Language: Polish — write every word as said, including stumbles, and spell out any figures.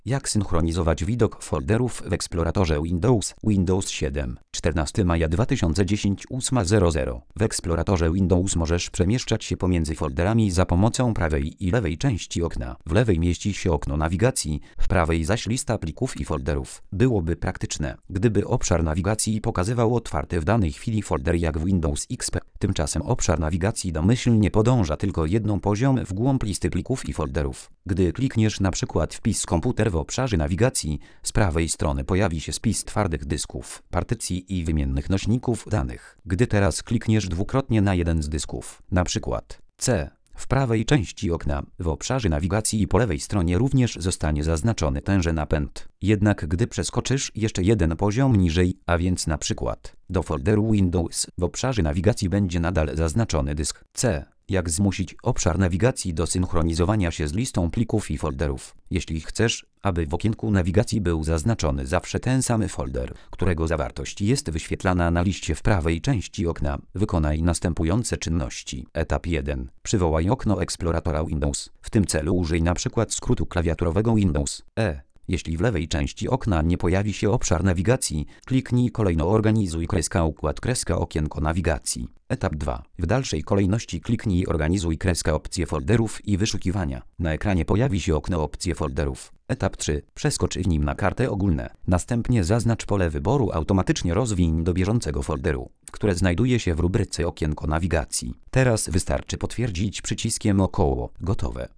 Jak synchronizować widok folderów w eksploratorze Windows? Windows siedem. czternastego maja dwa tysiące dziesiątego ósma zero zero. W eksploratorze Windows możesz przemieszczać się pomiędzy folderami za pomocą prawej i lewej części okna. W lewej mieści się okno nawigacji, w prawej zaś lista plików i folderów. Byłoby praktyczne, gdyby obszar nawigacji pokazywał otwarty w danej chwili folder jak w Windows X P. Tymczasem obszar nawigacji domyślnie podąża tylko jedną poziom w głąb listy plików i folderów. Gdy klikniesz na przykład wpis komputer w obszarze nawigacji, z prawej strony pojawi się spis twardych dysków, partycji i wymiennych nośników danych. Gdy teraz klikniesz dwukrotnie na jeden z dysków, na przykład C, w prawej części okna, w obszarze nawigacji i po lewej stronie również zostanie zaznaczony tenże napęd. Jednak gdy przeskoczysz jeszcze jeden poziom niżej, a więc na przykład do folderu Windows, w obszarze nawigacji będzie nadal zaznaczony dysk C. Jak zmusić obszar nawigacji do synchronizowania się z listą plików i folderów? Jeśli chcesz, aby w okienku nawigacji był zaznaczony zawsze ten sam folder, którego zawartość jest wyświetlana na liście w prawej części okna, wykonaj następujące czynności. Etap jeden. Przywołaj okno eksploratora Windows. W tym celu użyj np. skrótu klawiaturowego Windows E. Jeśli w lewej części okna nie pojawi się obszar nawigacji, kliknij kolejno Organizuj kreska układ kreska okienko nawigacji. Etap dwa. W dalszej kolejności kliknij Organizuj kreska opcje folderów i wyszukiwania. Na ekranie pojawi się okno opcje folderów. Etap trzy. Przeskocz w nim na karty ogólne. Następnie zaznacz pole wyboru automatycznie rozwiń do bieżącego folderu, które znajduje się w rubryce okienko nawigacji. Teraz wystarczy potwierdzić przyciskiem około. Gotowe.